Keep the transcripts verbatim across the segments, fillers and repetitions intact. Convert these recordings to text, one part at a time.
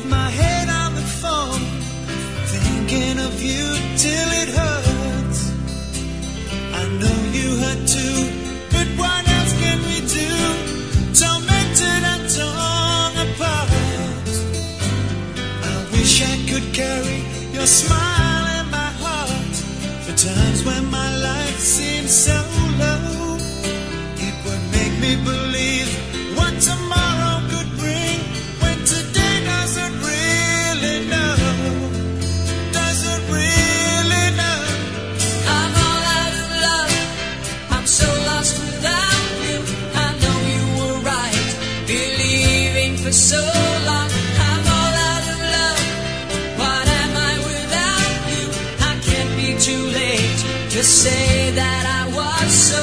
my head on the phone, thinking of you till it hurts. I know you hurt too, but what else can we do? Tormented and torn apart. I wish I could carry your smile in my heart for times when my life seems so low. It would make me believe what tomorrow could bring, when today doesn't really know, doesn't really know. I'm all out of love, I'm so lost without you. I know you were right, believing for so long. I'm all out of love, what am I without you? I can't be too late to say that I was so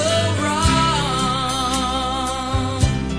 wrong.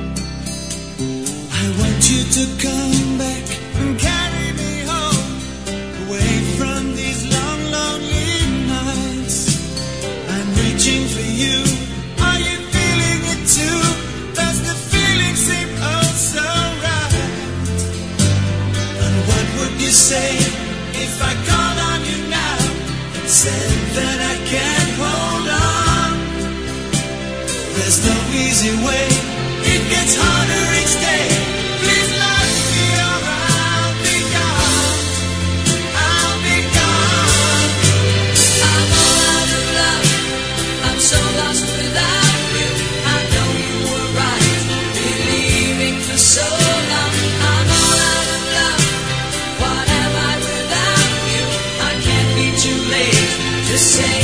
I want you to come back and carry me home, away from these long, lonely nights. I'm reaching for you, are you feeling it too? Does the feeling seem oh so right? And what would you say if I called on you now and said that I can't hold on? There's no easy way, it gets harder each day. Please love me or I'll be gone, I'll be gone. I'm all out of love, I'm so lost without you. I know you were right, believing for so long. I'm all out of love, what am I without you? I can't be too late to say